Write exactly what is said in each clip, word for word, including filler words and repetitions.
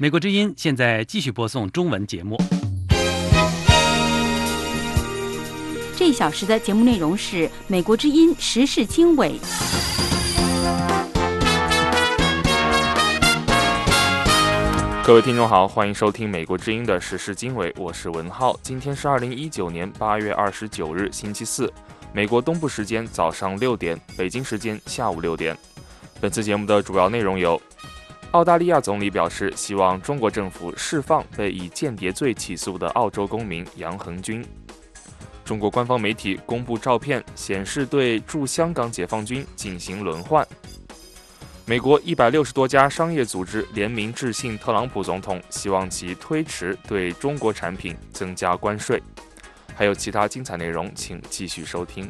美国之音现在继续播送中文节目。 这一小时的节目内容是美国之音时事经纬。 各位听众好，欢迎收听美国之音的时事经纬，我是文浩。今天是二零一九年八月二十九日，星期四，美国东部时间早上六点，北京时间下午六点。本次节目的主要内容有：澳大利亚总理表示，希望中国政府释放被以间谍罪起诉的澳洲公民杨恒军。中国官方媒体公布照片，显示对驻香港解放军进行轮换。美国一百六十多家商业组织联名致信特朗普总统，希望其推迟对中国产品增加关税。还有其他精彩内容，请继续收听。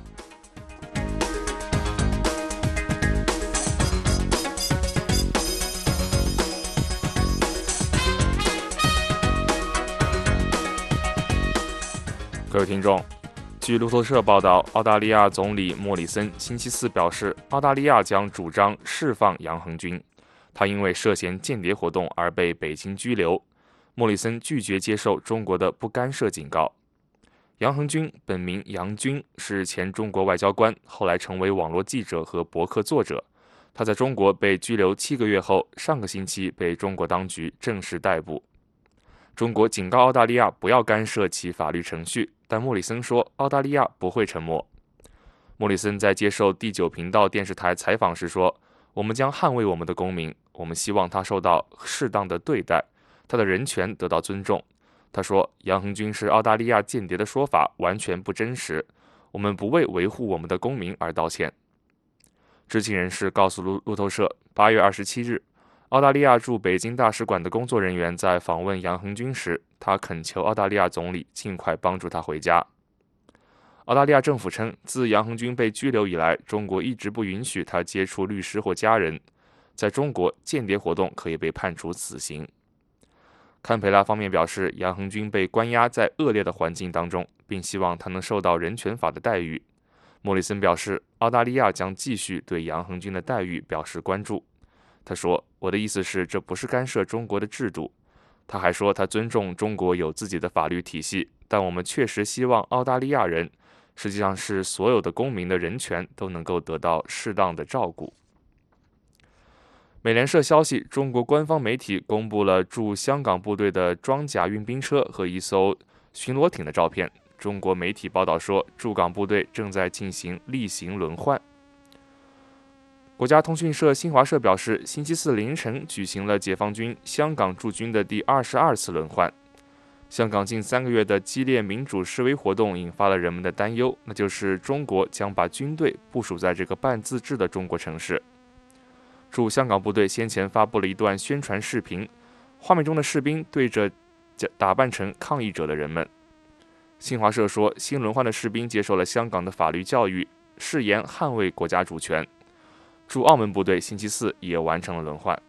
各位听众，据路透社报道，澳大利亚总理莫里森星期四表示，澳大利亚将主张释放杨恒军。他因为涉嫌间谍活动而被北京拘留。莫里森拒绝接受中国的不干涉警告。杨恒军本名杨军，是前中国外交官，后来成为网络记者和博客作者。他在中国被拘留七个月后，上个星期被中国当局正式逮捕。中国警告澳大利亚不要干涉其法律程序，但莫里森说澳大利亚不会沉默。莫里森在接受第九频道电视台采访时说，我们将捍卫我们的公民，我们希望他受到适当的对待，他的人权得到尊重。他说，杨恒军是澳大利亚间谍的说法完全不真实，我们不为维护我们的公民而道歉。知情人士告诉路路透社，八月二十七日，澳大利亚驻北京大使馆的工作人员在访问杨恒军时，他恳求澳大利亚总理尽快帮助他回家。澳大利亚政府称，自杨恒军被拘留以来，中国一直不允许他接触律师或家人。在中国，间谍活动可以被判处死刑。堪培拉方面表示，杨恒军被关押在恶劣的环境当中，并希望他能受到人权法的待遇。莫里森表示，澳大利亚将继续对杨恒军的待遇表示关注。他说，我的意思是，这不是干涉中国的制度。他还说，他尊重中国有自己的法律体系，但我们确实希望澳大利亚人，实际上是所有的公民的人权都能够得到适当的照顾。美联社消息，中国官方媒体公布了驻香港部队的装甲运兵车和一艘巡逻艇的照片。中国媒体报道说，驻港部队正在进行例行轮换。国家通讯社新华社表示，星期四凌晨举行了解放军香港驻军的第二十二次轮换。香港近三个月的激烈民主示威活动引发了人们的担忧，那就是中国将把军队部署在这个半自治的中国城市。驻香港部队先前发布了一段宣传视频，画面中的士兵对着打扮成抗议者的人们。新华社说，新轮换的士兵接受了香港的法律教育，誓言捍卫国家主权。驻澳门部队星期四也完成了轮换。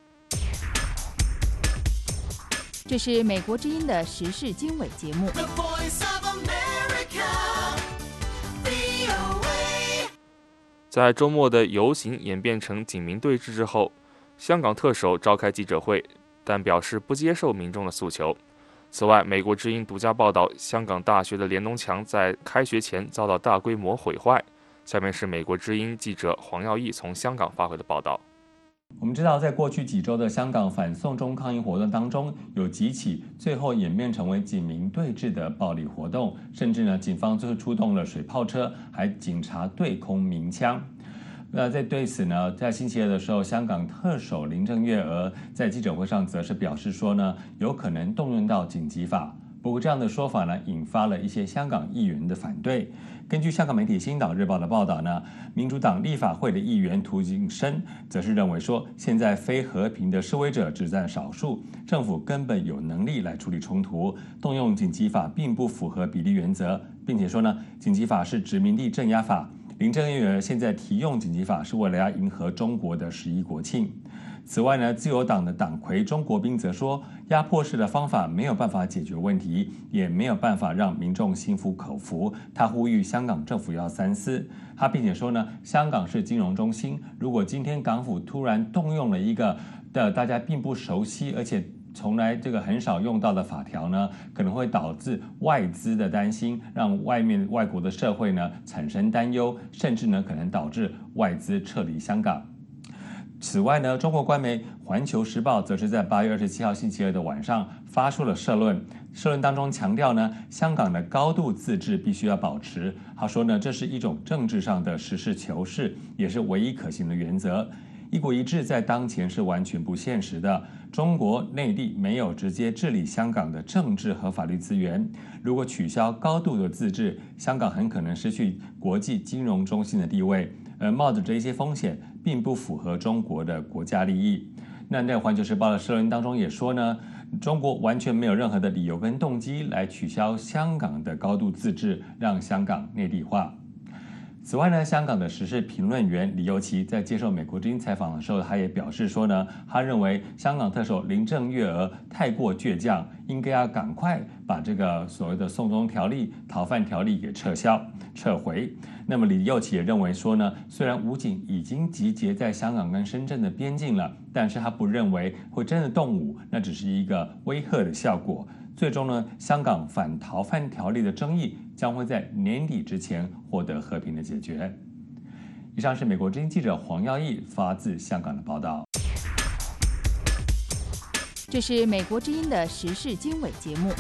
这是美国之音的时事经纬节目。 在周末的游行演变成警民对峙之后，香港特首召开记者会，但表示不接受民众的诉求。此外，美国之音独家报道，香港大学的连农墙在开学前遭到大规模毁坏。下面是美国之音记者黄耀义从香港发回的报道。 我们知道，在过去几周的香港反送中抗议活动当中，有几起最后演变成为警民对峙的暴力活动，甚至呢，警方最后出动了水炮车，还警察对空鸣枪。那在对此呢，在星期二的时候，香港特首林郑月娥在记者会上则是表示说呢，有可能动用到紧急法。不过这样的说法呢，引发了一些香港议员的反对。根据香港媒体《星岛日报》的报道呢，民主党立法会的议员涂谨申则是认为说，现在非和平的示威者只占少数，政府根本有能力来处理冲突，动用紧急法并不符合比例原则，并且说呢，紧急法是殖民地镇压法，林郑月娥现在提用紧急法是为了要迎合中国的十一国庆。此外呢，自由党的党魁钟国斌则说，压迫式的方法没有办法解决问题，也没有办法让民众心服口服。他呼吁香港政府要三思。他并且说呢，香港是金融中心，如果今天港府突然动用了一个的大家并不熟悉，而且从来这个很少用到的法条呢，可能会导致外资的担心，让外面外国的社会呢产生担忧，甚至呢可能导致外资撤离香港。此外呢，中国官媒《环球时报》则是在八月二十七号星期二的晚上发出了社论，社论当中强调呢，香港的高度自治必须要保持。他说呢，这是一种政治上的实事求是，也是唯一可行的原则。一国一制在当前是完全不现实的，中国内地没有直接治理香港的政治和法律资源。如果取消高度的自治，香港很可能失去国际金融中心的地位，而冒着这一些风险，并不符合中国的国家利益。那在《环球时报》的社论当中也说呢，中国完全没有任何的理由跟动机来取消香港的高度自治，让香港内地化。此外呢，香港的时事评论员李佑琪在接受美国之音采访的时候，他也表示说呢，他认为香港特首林郑月娥太过倔强，应该要赶快把这个所谓的送中条例、逃犯条例给撤销、撤回。那么李佑琪也认为说呢，虽然武警已经集结在香港跟深圳的边境了，但是他不认为会真的动武，那只是一个威吓的效果。最终呢，香港反逃犯条例的争议将会在年底之前获得和平的解决。以上是美国之音记者黄耀义发自香港的报道。 这是美国之音的时事经纬节目。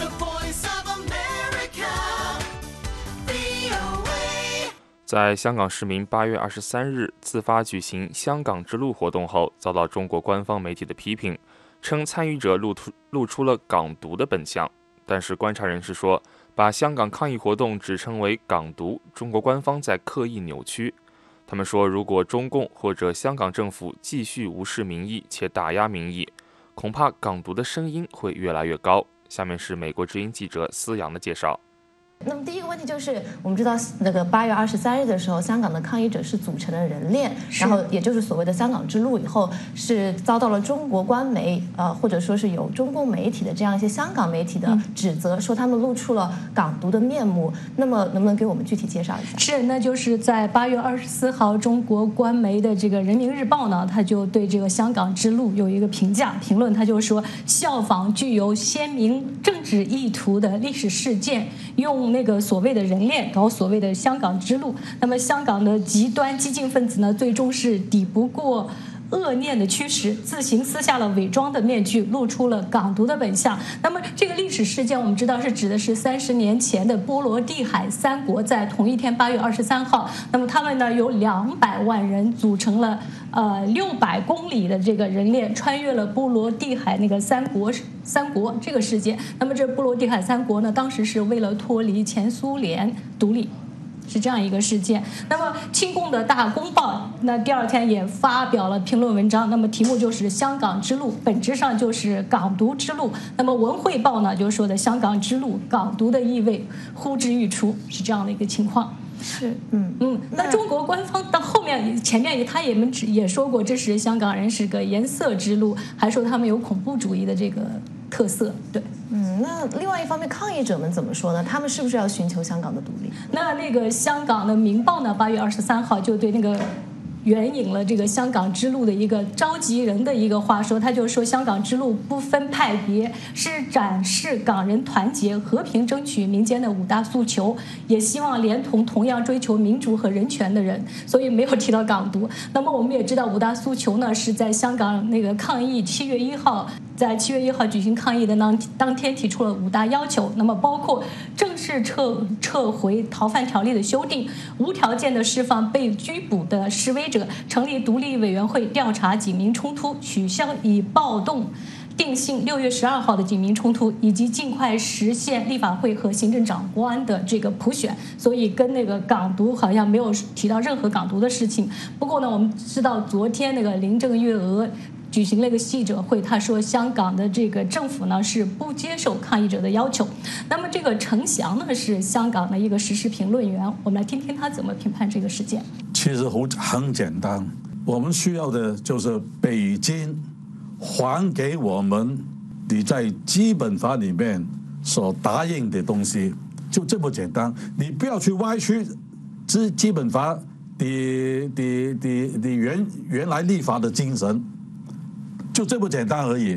在香港市民八月二十三日自发举行香港之路活动后，遭到中国官方媒体的批评，称参与者露出露出了港独的本相。但是观察人士说，把香港抗议活动指称为港独，中国官方在刻意扭曲。他们说，如果中共或者香港政府继续无视民意且打压民意，恐怕港独的声音会越来越高。下面是美国之音记者思阳的介绍。 那么第一个问题就是，我们知道那个八月二十三日的时候，香港的抗议者是组成了人链，然后也就是所谓的香港之路，以后是遭到了中国官媒呃或者说是有中共媒体的这样一些香港媒体的指责，说他们露出了港独的面目。那么能不能给我们具体介绍一下？ 是，那就是在八月二十四号，中国官媒的这个人民日报呢，他就对这个香港之路有一个评价评论，他就说，效仿具有鲜明政治意图的历史事件，用那个所谓的人链搞所谓的香港之路。那么香港的极端激进分子呢，最终是抵不过恶念的驱使，自行撕下了伪装的面具，露出了港独的本相。那么这个历史事件我们知道是指的是三十年前的波罗的海三国在同一天八月二十三号，那么他们呢有两百万人组成了呃六百公里的这个人链，穿越了波罗的海那个三国三国这个事件。那么这波罗的海三国呢，当时是为了脱离前苏联独立，是这样一个事件。那么亲共的大公报那第二天也发表了评论文章，那么题目就是香港之路本质上就是港独之路。那么文汇报呢就说的香港之路港独的意味呼之欲出，是这样的一个情况。 是，嗯嗯，那中国官方到后面前面他也们也说过，这是香港人是个颜色之路，还说他们有恐怖主义的这个特色。对， 嗯，那另外一方面，抗议者们怎么说呢？他们是不是要寻求香港的独立？ 那那个香港的《明报》呢，八月二十三号就对那个援引了这个香港之路的一个召集人的一个话说，他就说香港之路不分派别，是展示港人团结和平争取民间的五大诉求，也希望连同同样追求民主和人权的人，所以没有提到港独。那么我们也知道五大诉求呢是在香港那个抗议七月一号在七月一号举行抗议的当当天提出了五大要求，那么包括正式撤撤回逃犯条例的修订，无条件的释放被拘捕的示威者，成立独立委员会调查警民冲突，取消以暴动定性六月十二号的警民冲突，以及尽快实现立法会和行政长官的这个普选。所以跟那个港独好像没有提到任何港独的事情。不过呢，我们知道昨天那个林郑月娥举行了一个记者会，他说香港的这个政府呢是不接受抗议者的要求。那么这个程翔呢是香港的一个时事评论员，我们来听听他怎么评判这个事件。 其实很简单，我们需要的就是北京还给我们你在基本法里面所答应的东西，就这么简单。你不要去歪曲基基本法的的的的原原来立法的精神，就这么简单而已。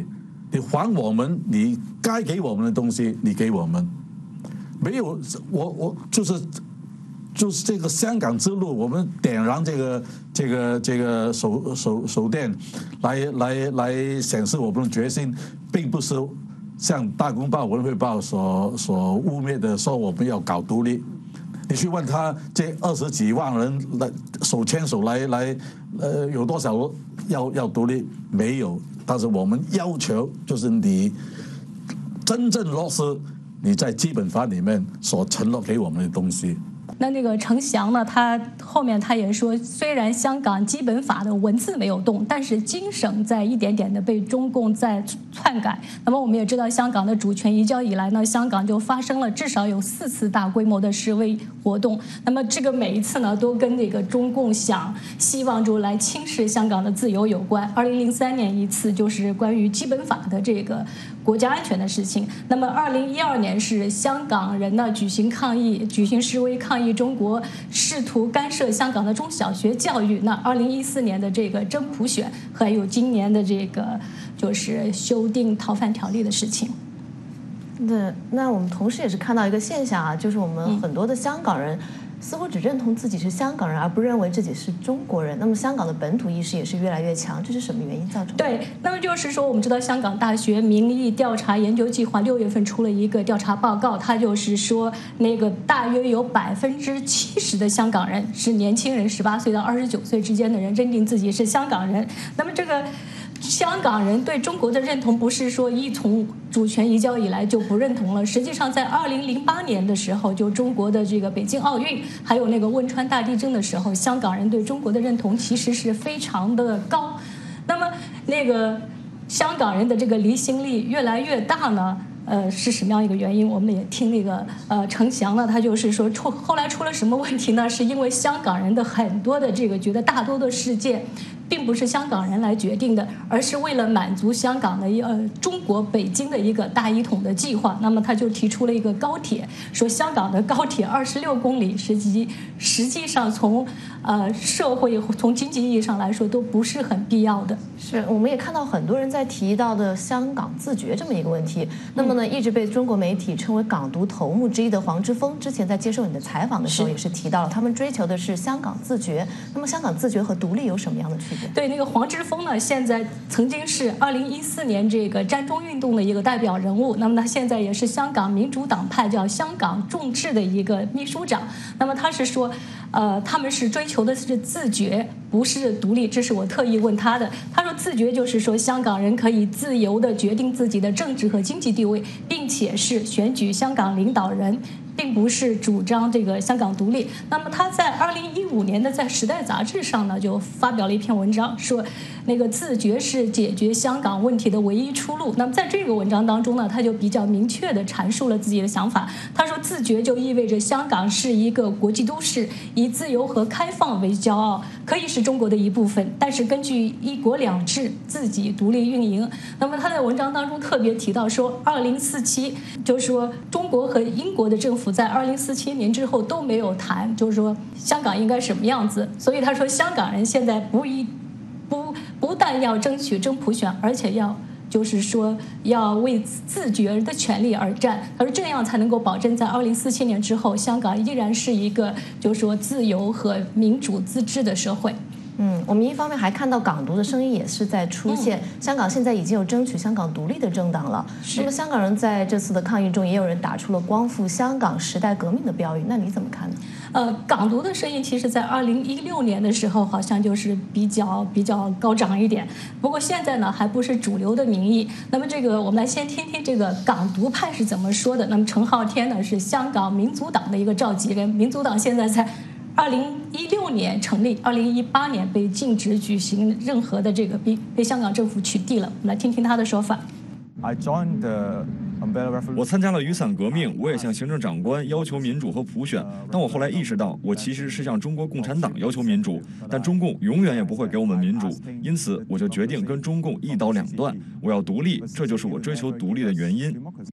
你还我们你该给我们的东西，你给我们。没有，我我就是就是这个香港之路，我们点燃这个这个这个手手手电，来来来显示我们的决心，并不是像《大公报》《文汇报》所所污蔑的说我们要搞独立。你去问他，这二十几万人来手牵手来来，呃，有多少要要独立？没有。但是我们要求就是你真正落实你在基本法里面所承诺给我们的东西。 那那个程翔呢，他后面他也说，虽然香港基本法的文字没有动，但是精神在一点点的被中共在篡改。那么我们也知道，香港的主权移交以来呢，香港就发生了至少有四次大规模的示威活动。那么这个每一次呢，都跟那个中共想希望就来轻视香港的自由有关。二零零三年一次就是关于基本法的这个国家安全的事情。那么二零一二年是香港人呢举行抗议、举行示威抗议中国试图干涉香港的中小学教育。那二零一四年的这个真普选，还有今年的这个就是修订逃犯条例的事情。 对，那我们同时也是看到一个现象啊，就是我们很多的香港人似乎只认同自己是香港人，而不认为自己是中国人。那么香港的本土意识也是越来越强，这是什么原因造成的？ 对，那么就是说，我们知道香港大学民意调查研究计划六月份出了一个调查报告，它就是说，那个大约有百分之七十的香港人是年轻人，十八岁到二十九岁之间的人认定自己是香港人。那么这个香港人对中国的认同不是说一从主权移交以来就不认同了，实际上在二零零八年的时候，就中国的这个北京奥运，还有那个汶川大地震的时候，香港人对中国的认同其实是非常的高。那么那个香港人的这个离心力越来越大呢，呃，是什么样一个原因？我们也听那个呃程翔呢，他就是说出后来出了什么问题呢？是因为香港人的很多的这个觉得大多的事件并不是香港人来决定的，而是为了满足香港的一呃中国北京的一个大一统的计划。那么他就提出了一个高铁，说香港的高铁二十六公里，实际实际上从呃社会从经济意义上来说都不是很必要的。 是，我们也看到很多人在提到的香港自觉这么一个问题。那么呢，一直被中国媒体称为港独头目之一的黄之锋，之前在接受你的采访的时候也是提到了，他们追求的是香港自觉。那么香港自觉和独立有什么样的区别？ 对，那个黄之锋呢，现在曾经是二零一四年这个占中运动的一个代表人物，那么他现在也是香港民主党派叫香港众志的一个秘书长。那么他是说，呃，他们是追求的是自觉，不是独立。这是我特意问他的。他说自觉就是说香港人可以自由地决定自己的政治和经济地位，并且是选举香港领导人，并不是主张这个香港独立。那么他在二零一五年的在《时代》杂志上呢，就发表了一篇文章，说那个自觉是解决香港问题的唯一出路。那么在这个文章当中呢，他就比较明确地阐述了自己的想法。他说，自觉就意味着香港是一个国际都市，以自由和开放为骄傲，可以是中国的一部分，但是根据一国两制自己独立运营。那么他在文章当中特别提到说，二零四七就是说中国和英国的政府在二零四七年之后都没有谈，就是说香港应该什么样子。所以他说，香港人现在不一不不但要争取真普选，而且要就是说要为自觉的权利而战。他说这样才能够保证在二零四七年之后，香港依然是一个就是说自由和民主自治的社会。 嗯，我们一方面还看到港独的声音也是在出现，嗯、香港现在已经有争取香港独立的政党了。那么香港人在这次的抗议中，也有人打出了光复香港时代革命的标语，那你怎么看呢？ 呃，港独的声音其实在二零一六年的时候好像就是比较比较高涨一点，不过现在呢还不是主流的民意。那么这个我们来先听听这个港独派是怎么说的。那么陈浩天呢是香港民族党的一个召集人，民族党现在在二零一六年成立，二零一八年被禁止举行任何的这个被被香港政府取缔了。我们来听听他的说法。 I joined the我参加了雨伞革命，我也向行政长官要求民主和普选。但我后来意识到，我其实是向中国共产党要求民主，但中共永远也不会给我们民主，因此我就决定跟中共一刀两断，我要独立，这就是我追求独立的原因。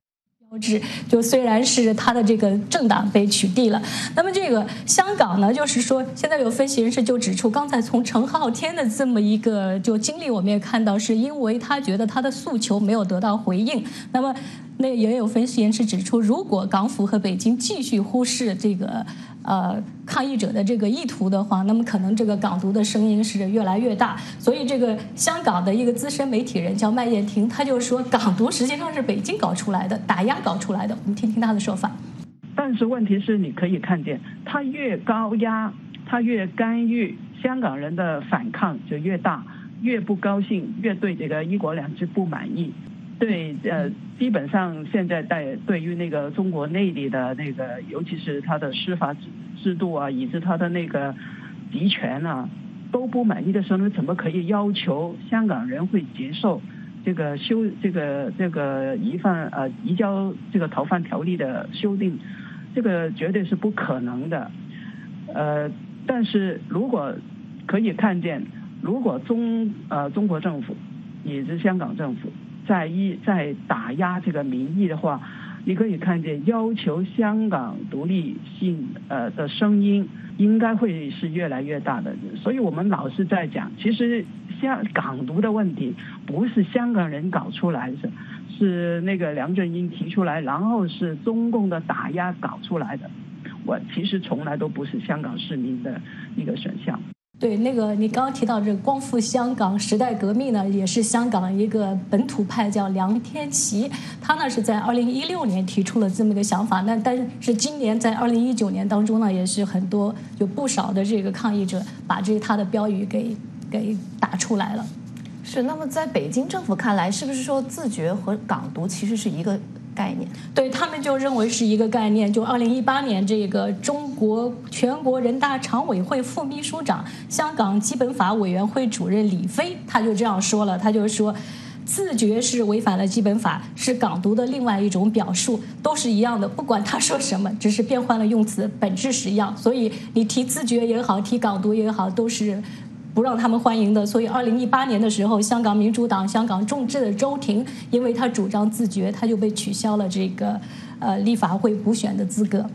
就虽然是他的这个政党被取缔了，那么这个香港呢，就是说现在有分析人士就指出，刚才从陈浩天的这么一个就经历，我们也看到，是因为他觉得他的诉求没有得到回应。那么那也有分析人士指出，如果港府和北京继续忽视这个呃抗议者的这个意图的话，那么可能这个港独的声音是越来越大。所以这个香港的一个资深媒体人叫麦燕婷，他就说港独实际上是北京搞出来的，打压搞出来的。我们听听他的说法。 但是问题是，你可以看见，他越高压，他越干预，香港人的反抗就越大，越不高兴，越对这个一国两制不满意。对，呃，基本上现在在对于那个中国内地的那个，尤其是他的司法制度啊，以及他的那个集权啊，都不满意的时候，怎么可以要求香港人会接受这个修这个这个移犯呃移交这个逃犯条例的修订？这个绝对是不可能的。呃，但是如果可以看见，如果中呃中国政府也是香港政府在一在打压这个民意的话，你可以看见要求香港独立性呃的声音应该会是越来越大的。所以我们老是在讲，其实香港独的问题不是香港人搞出来的，是那个梁振英提出来，然后是中共的打压搞出来的。我其实从来都不是香港市民的一个选项。 对，那个你刚刚提到这个光复香港时代革命呢，也是香港一个本土派叫梁天琦，他呢是在二零一六年提出了这么一个想法，那但是今年在二零一九年当中呢，也是很多有不少的这个抗议者把这他的标语给给打出来了。 是，那么在北京政府看来，是不是说自觉和港独其实是一个概念？ 对，他们就认为是一个概念。就二零一八年，这个中国全国人大常委会副秘书长、香港基本法委员会主任李飞，他就这样说了，他就说，自觉是违反了基本法，是港独的另外一种表述，都是一样的，不管他说什么，只是变换了用词，本质是一样。所以你提自觉也好，提港独也好，都是不让他们欢迎的。所以二零一八年的时候，香港民主党、香港众志的周庭，因为他主张自觉，他就被取消了这个呃立法会补选的资格。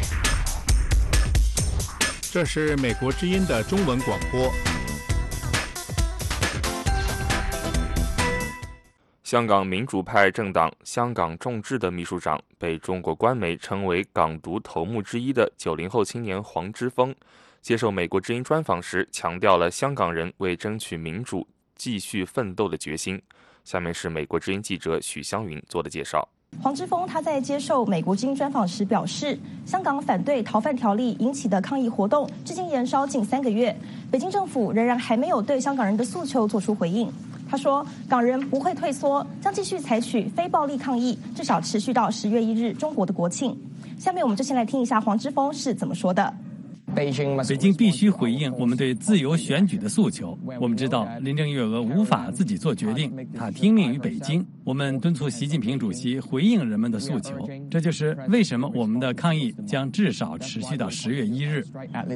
这是美国之音的中文广播。 香港民主派政党香港众志的秘书长，被中国官媒称为港独头目之一的九零后青年黄之锋，接受美国之音专访时强调了香港人为争取民主继续奋斗的决心。下面是美国之音记者许湘云做的介绍。 黄之锋他在接受美国之音专访时表示，香港反对逃犯条例引起的抗议活动至今延烧近三个月，北京政府仍然还没有对香港人的诉求做出回应。他说，港人不会退缩，将继续采取非暴力抗议，至少持续到十月一日中国的国庆。下面我们就先来听一下黄之锋是怎么说的。 北京必须回应我们对自由选举的诉求。我们知道林郑月娥无法自己做决定，她听命于北京。我们敦促习近平主席回应人们的诉求，这就是为什么我们的抗议将至少持续到十月一日。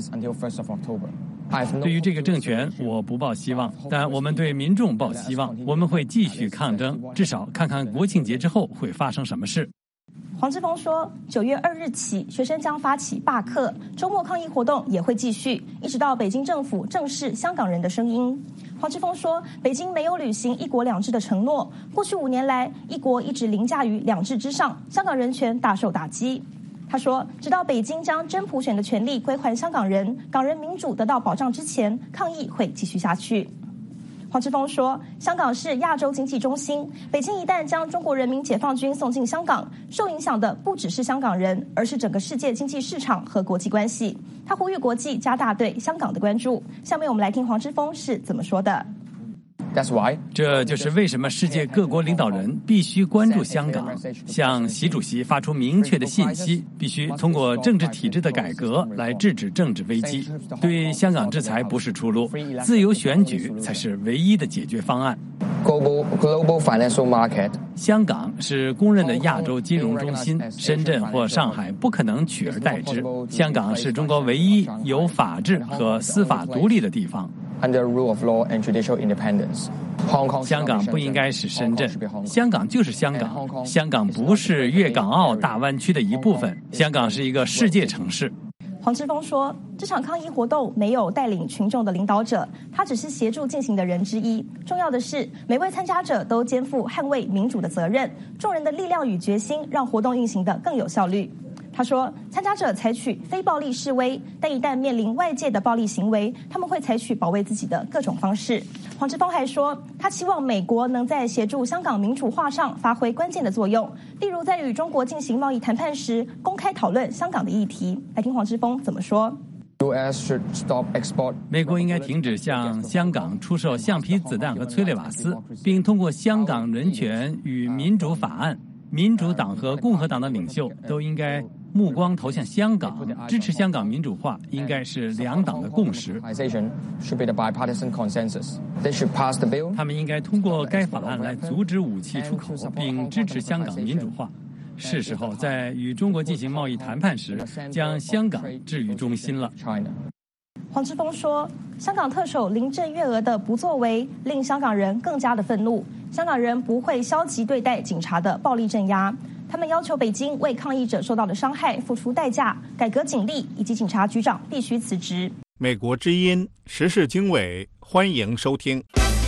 对于这个政权，我不抱希望，但我们对民众抱希望。我们会继续抗争，至少看看国庆节之后会发生什么事。 黄之锋说，九月二日起，学生将发起罢课，周末抗议活动也会继续，一直到北京政府正视香港人的声音。黄之锋说，北京没有履行一国两制的承诺，过去五年来，一国一直凌驾于两制之上，香港人权大受打击。他说，直到北京将真普选的权利归还香港人，港人民主得到保障之前，抗议会继续下去。黄之锋说，香港是亚洲经济中心，北京一旦将中国人民解放军送进香港，受影响的不只是香港人，而是整个世界经济市场和国际关系。他呼吁国际加大对香港的关注。下面我们来听黄之锋是怎么说的。 这就是为什么世界各国领导人必须关注香港，向习主席发出明确的信息，必须通过政治体制的改革来制止政治危机。对香港制裁不是出路，自由选举才是唯一的解决方案。 Global financial market， 香港是公认的亚洲金融中心，深圳或上海不可能取而代之。香港是中国唯一有法治和司法独立的地方。 under rule of law and judicial independence. 香港不应该是深圳，香港就是香港，香港不是粤港澳大湾区的一部分，香港是一个世界城市。 黄之锋说，这场抗议活动没有带领群众的领导者，他只是协助进行的人之一。重要的是，每位参加者都肩负捍卫民主的责任，众人的力量与决心让活动运行得更有效率。他说，参加者采取非暴力示威，但一旦面临外界的暴力行为，他们会采取保卫自己的各种方式。黄之锋还说，他期望美国能在协助香港民主化上发挥关键的作用，例如在与中国进行贸易谈判时，公开讨论香港的议题。来听黄之锋怎么说。 美国应该停止向香港出售橡皮子弹和催泪瓦斯，并通过香港人权与民主法案，民主党和共和党的领袖都应该目光投向香港，支持香港民主化应该是两党的共识。他们应该通过该法案来阻止武器出口，并支持香港民主化。是时候在与中国进行贸易谈判时，将香港置于中心了。 黄之锋说，香港特首林郑月娥的不作为令香港人更加的愤怒，香港人不会消极对待警察的暴力镇压。他们要求北京为抗议者受到的伤害付出代价，改革警力，以及警察局长必须辞职。 美国之音时事经纬，欢迎收听。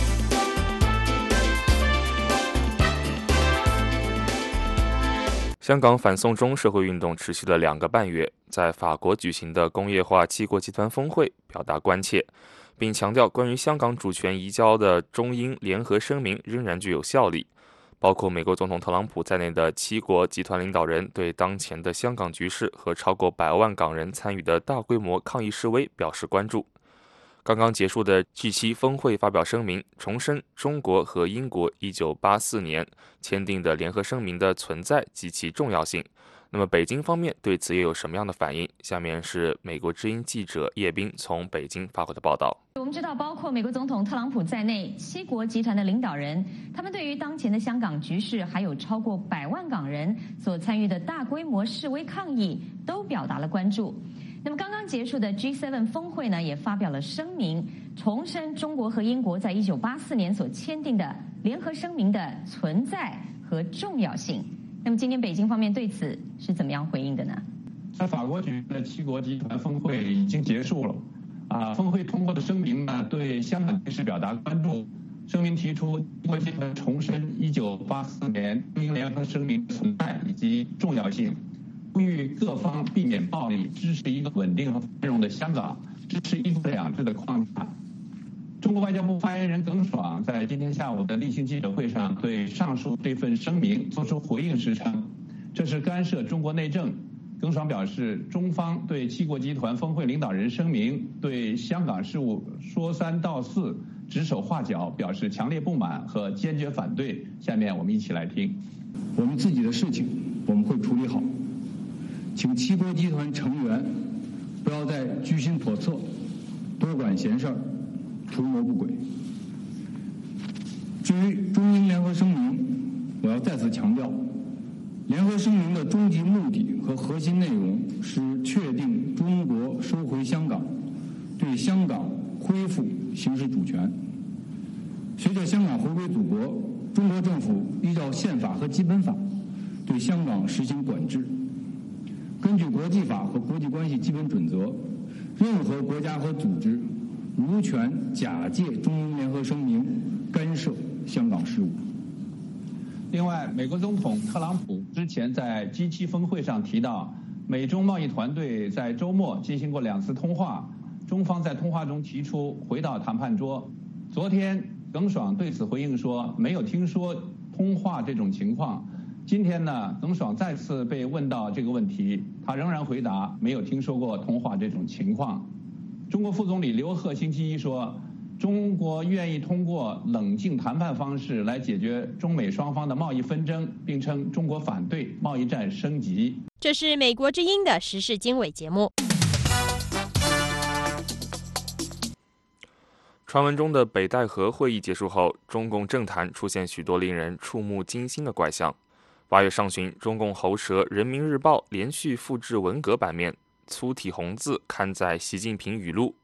香港反送中社会运动持续了两个半月，在法国举行的工业化七国集团峰会表达关切，并强调关于香港主权移交的中英联合声明仍然具有效力。包括美国总统特朗普在内的七国集团领导人对当前的香港局势和超过百万港人参与的大规模抗议示威表示关注。刚刚结束的 G 七 峰会发表声明，重申中国和英国一九八四年签订的联合声明的存在及其重要性。那么北京方面对此也有什么样的反应？下面是美国之音记者叶斌从北京发回的报道。 我们知道，包括美国总统特朗普在内，七国集团的领导人，他们对于当前的香港局势，还有超过百万港人所参与的大规模示威抗议，都表达了关注。那么刚刚结束的 G 七 峰会呢，也发表了声明，重申中国和英国在一九八四年所签订的联合声明的存在和重要性。那么今天北京方面对此是怎么样回应的呢？ 在法国举行的七国集团峰会已经结束了，啊，峰会通过的声明呢，对香港局势表达关注。声明提出，七国集团重申一九八四年中英联合声明的存在以及重要性，呼吁各方避免暴力，支持一个稳定和繁荣的香港，支持一国两制的框架。中国外交部发言人耿爽在今天下午的例行记者会上对上述这份声明作出回应时称，这是干涉中国内政。耿爽表示，中方对七国集团峰会领导人声明对香港事务说三道四、指手画脚表示强烈不满和坚决反对。下面我们一起来听。 我们自己的事情我们会处理好，请七国集团成员不要再居心叵测、多管闲事儿、图谋不轨。至于中英联合声明，我要再次强调，联合声明的终极目的和核心内容是确定中国收回香港，对香港恢复行使主权。随着香港回归祖国，中国政府依照宪法和基本法对香港实行管制。根据国际法和国际关系基本准则，任何国家和组织无权假借中英联合声明干涉香港事务。 另外，美国总统特朗普之前在 G 七 峰会上提到，美中贸易团队在周末进行过两次通话，中方在通话中提出回到谈判桌。昨天，耿爽对此回应说，没有听说通话这种情况。今天呢，耿爽再次被问到这个问题，他仍然回答没有听说过通话这种情况。中国副总理刘鹤星期一说，中国愿意通过冷静谈判方式来解决中美双方的贸易纷争，并称中国反对贸易战升级。 这是美国之音的时事经纬节目。 传闻中的北戴河会议结束后，中共政坛出现许多令人触目惊心的怪象。八月上旬，中共喉舌《人民日报》连续复制文革版面，粗体红字刊载习近平语录。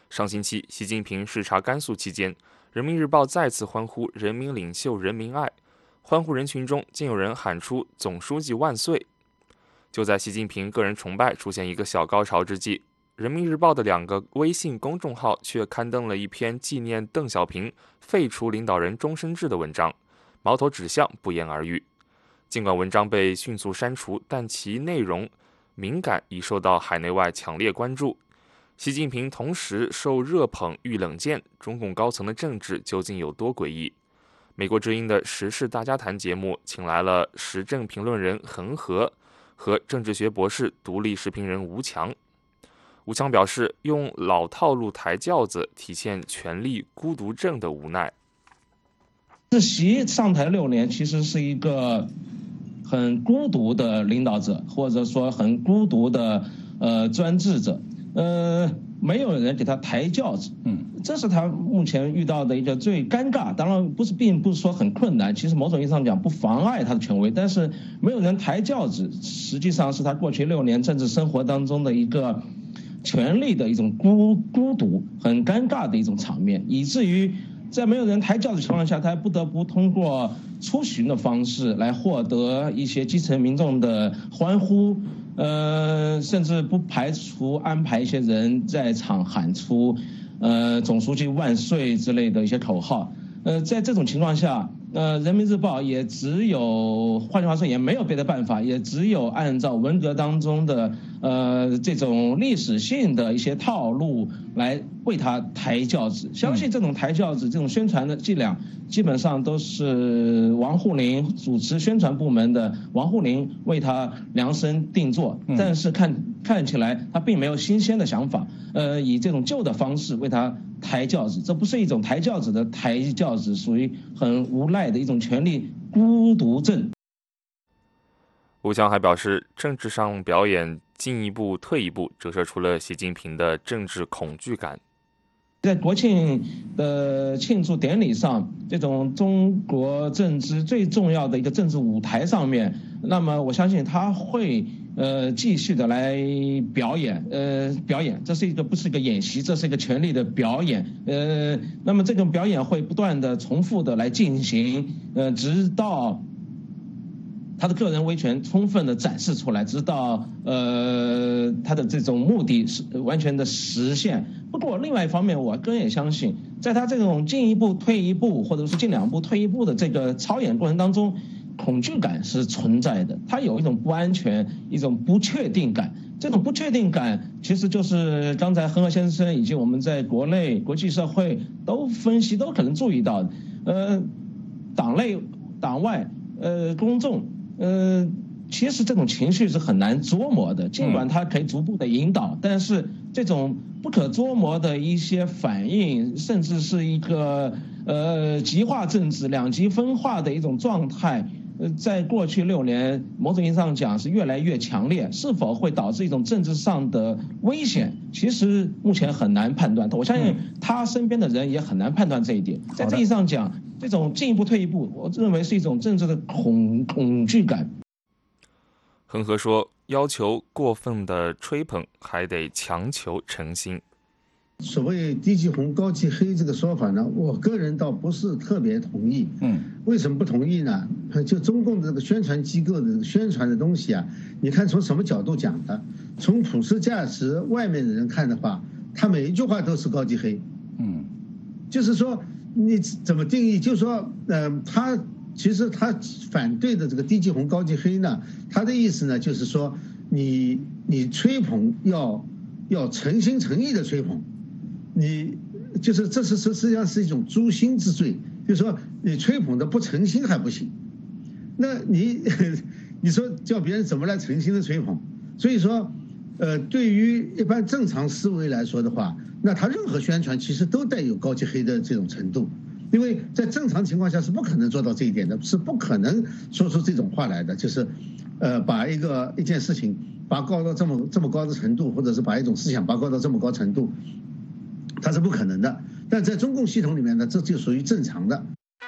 上星期，习近平视察甘肃期间，人民日报再次欢呼人民领袖人民爱，欢呼人群中竟有人喊出总书记万岁。就在习近平个人崇拜出现一个小高潮之际，人民日报的两个微信公众号却刊登了一篇纪念邓小平废除领导人终身制的文章，矛头指向不言而喻。尽管文章被迅速删除，但其内容敏感已受到海内外强烈关注。习近平同时受热捧遇冷箭，中共高层的政治究竟有多诡异？美国之音的时事大家谈节目请来了时政评论人恒河和政治学博士、独立时评人吴强。吴强表示，用老套路抬轿子，体现权力孤独症的无奈。 这习上台六年，其实是一个很孤独的领导者，或者说很孤独的呃专制者。呃，没有人给他抬轿子，嗯，这是他目前遇到的一个最尴尬。当然不是，并不是说很困难，其实某种意义上讲不妨碍他的权威，但是没有人抬轿子，实际上是他过去六年政治生活当中的一个权力的一种孤孤独、很尴尬的一种场面，以至于在没有人抬轿子的情况下，他不得不通过出巡的方式来获得一些基层民众的欢呼。呃，甚至不排除安排一些人在场喊出“呃，总书记万岁”之类的一些口号。呃，在这种情况下，呃，人民日报也只有，换句话说，也没有别的办法，也只有按照文革当中的呃这种历史性的一些套路来为他抬轿子。相信这种抬轿子、这种宣传的伎俩，基本上都是王沪宁主持宣传部门的王沪宁为他量身定做。但是看看起来他并没有新鲜的想法，呃，以这种旧的方式为他抬轿子，这不是一种抬轿子的抬轿子，属于很无赖的一种权力孤独症。 吴强还表示，政治上表演进一步退一步，折射出了习近平的政治恐惧感。 在国庆的庆祝典礼上，这种中国政治最重要的一个政治舞台上面，那么我相信他会呃继续的来表演，呃表演，这是一个不是一个演习，这是一个权力的表演，呃，那么这种表演会不断的重复的来进行，呃，直到他的个人威权充分的展示出来，直到呃他的这种目的是完全的实现。不过另外一方面，我个人也相信，在他这种进一步退一步，或者是进两步退一步的这个操演过程当中，恐惧感是存在的，他有一种不安全，一种不确定感。这种不确定感其实就是刚才恒河先生以及我们在国内国际社会都分析都可能注意到的，呃，党内党外呃公众呃，其实这种情绪是很难捉摸的，尽管它可以逐步的引导，但是这种不可捉摸的一些反应，甚至是一个呃极化政治、两极分化的一种状态，呃，在过去六年，某种意义上讲是越来越强烈，是否会导致一种政治上的危险，其实目前很难判断。我相信他身边的人也很难判断这一点。在这意义上讲，这种进一步退一步，我认为是一种政治的恐恐惧感。 恒河说，要求过分的吹捧，还得强求诚心。 所谓低级红高级黑这个说法呢，我个人倒不是特别同意。嗯，为什么不同意呢？就中共的这个宣传机构的宣传的东西啊，你看从什么角度讲的？从普世价值外面的人看的话，他每一句话都是高级黑。嗯，就是说你怎么定义？就是说，嗯、呃，他其实他反对的这个低级红高级黑呢，他的意思呢，就是说你你吹捧要要诚心诚意的吹捧。你就是这是实际上是一种诛心之罪，就是说你吹捧的不诚心还不行，那你你说叫别人怎么来诚心的吹捧？所以说，呃，对于一般正常思维来说的话，那他任何宣传其实都带有高级黑的这种程度，因为在正常情况下是不可能做到这一点的，是不可能说出这种话来的，就是，呃，把一个一件事情拔高到这么这么高的程度，或者是把一种思想拔高到这么高程度。它是不可能的，但在中共系统里面呢，这就属于正常的。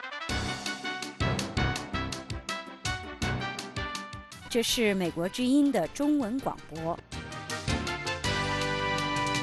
这是美国之音的中文广播。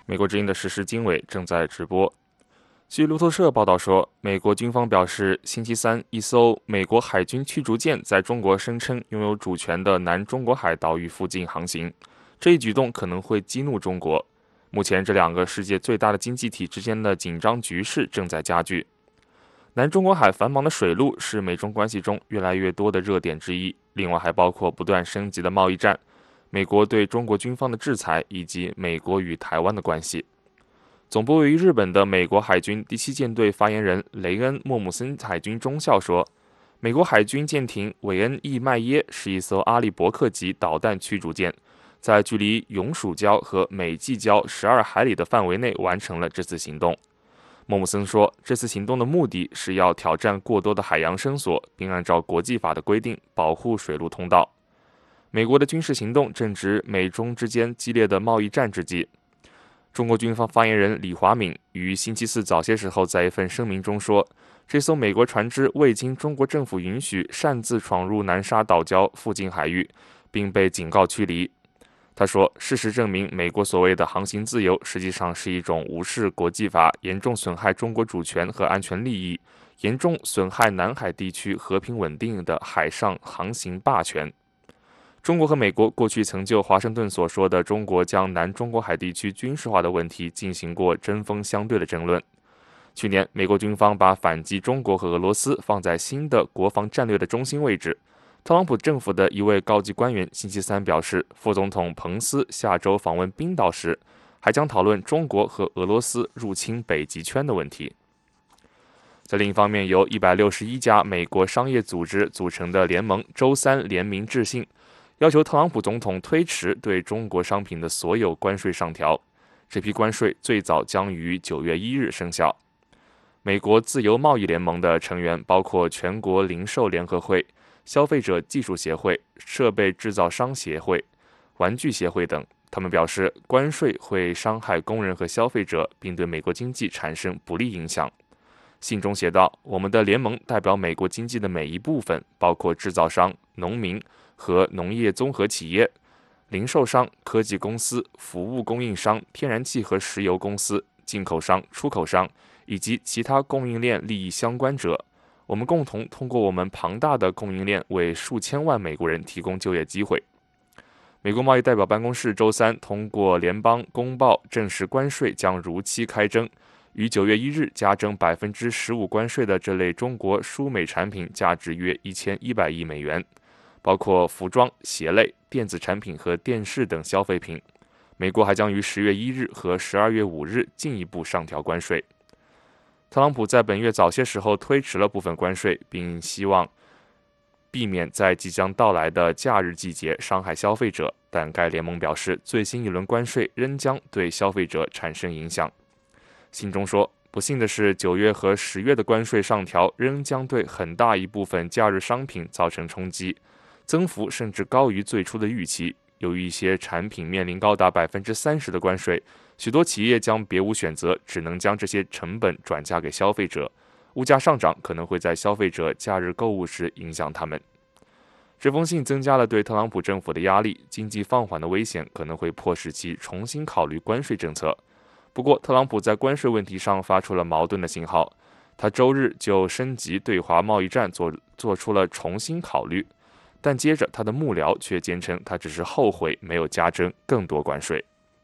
美国之音的时事经纬正在直播。据路透社报道说，美国军方表示，星期三一艘美国海军驱逐舰在中国声称拥有主权的南中国海岛屿附近航行，这一举动可能会激怒中国。目前，这两个世界最大的经济体之间的紧张局势正在加剧。南中国海繁忙的水路是美中关系中越来越多的热点之一，另外还包括不断升级的贸易战、美国对中国军方的制裁以及美国与台湾的关系。总部位于日本的美国海军第七舰队发言人雷恩·莫姆森海军中校说，美国海军舰艇韦恩 ·E 麦耶是一艘阿利伯克级导弹驱逐舰，在距离永暑礁和美济礁十二海里的范围内完成了这次行动。莫姆森说，这次行动的目的是要挑战过多的海洋绳索，并按照国际法的规定保护水路通道。美国的军事行动正值美中之间激烈的贸易战之际。中国军方发言人李华敏于星期四早些时候在一份声明中说，这艘美国船只未经中国政府允许擅自闯入南沙岛礁附近海域，并被警告驱离。他说，事实证明，美国所谓的航行自由实际上是一种无视国际法、严重损害中国主权和安全利益、严重损害南海地区和平稳定的海上航行霸权。中国和美国过去曾就华盛顿所说的中国将南中国海地区军事化的问题进行过针锋相对的争论。去年，美国军方把反击中国和俄罗斯放在新的国防战略的中心位置。特朗普政府的一位高级官员星期三表示，副总统彭斯下周访问冰岛时，还将讨论中国和俄罗斯入侵北极圈的问题。在另一方面，由一百六十一家美国商业组织组成的联盟周三联名致信，要求特朗普总统推迟对中国商品的所有关税上调。这批关税最早将于九月一日生效。美国自由贸易联盟的成员包括全国零售联合会、消费者技术协会、设备制造商协会、玩具协会等。他们表示，关税会伤害工人和消费者，并对美国经济产生不利影响。信中写道，我们的联盟代表美国经济的每一部分，包括制造商、农民和农业综合企业、零售商、科技公司、服务供应商、天然气和石油公司、进口商、出口商以及其他供应链利益相关者。我们共同通过我们庞大的供应链为数千万美国人提供就业机会。美国贸易代表办公室周三通过联邦公报证实，关税将如期开征，于九月一日加征百分之十五关税的这类中国输美产品价值约一千一百亿美元，包括服装、鞋类、电子产品和电视等消费品。美国还将于十月一日和十二月五日进一步上调关税。特朗普在本月早些时候推迟了部分关税，并希望避免在即将到来的假日季节伤害消费者，但该联盟表示，最新一轮关税仍将对消费者产生影响。信中说，不幸的是，九月和十月的关税上调仍将对很大一部分假日商品造成冲击，增幅甚至高于最初的预期。由于一些产品面临高达百分之三十的关税，许多企业将别无选择，只能将这些成本转嫁给消费者。物价上涨可能会在消费者假日购物时影响他们。这封信增加了对特朗普政府的压力，经济放缓的危险可能会迫使其重新考虑关税政策。不过，特朗普在关税问题上发出了矛盾的信号，他周日就升级对华贸易战做做出了重新考虑，但接着他的幕僚却坚称他只是后悔没有加征更多关税。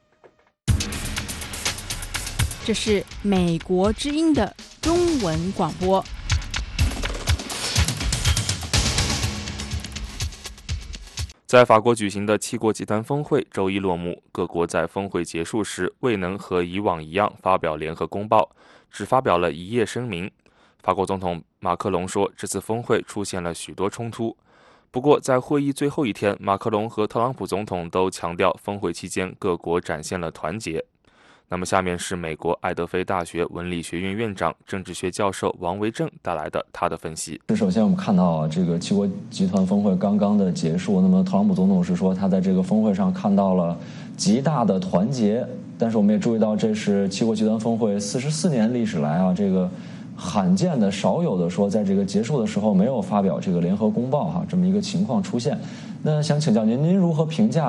这是美国之音的中文广播。 在法国举行的七国集团峰会周一落幕，各国在峰会结束时未能和以往一样发表联合公报，只发表了一页声明。法国总统马克龙说，这次峰会出现了许多冲突。不过，在会议最后一天，马克龙和特朗普总统都强调，峰会期间各国展现了团结。那么下面是美国爱德菲大学文理学院院长、政治学教授王维正带来的他的分析。 首先我们看到啊，这个七国集团峰会刚刚的结束，那么特朗普总统是说他在这个峰会上看到了极大的团结，但是我们也注意到这是七国集团峰会四十四年历史来啊，这个罕见的、少有的说在这个结束的时候没有发表这个联合公报哈，这么一个情况出现。那想请教您，您如何评价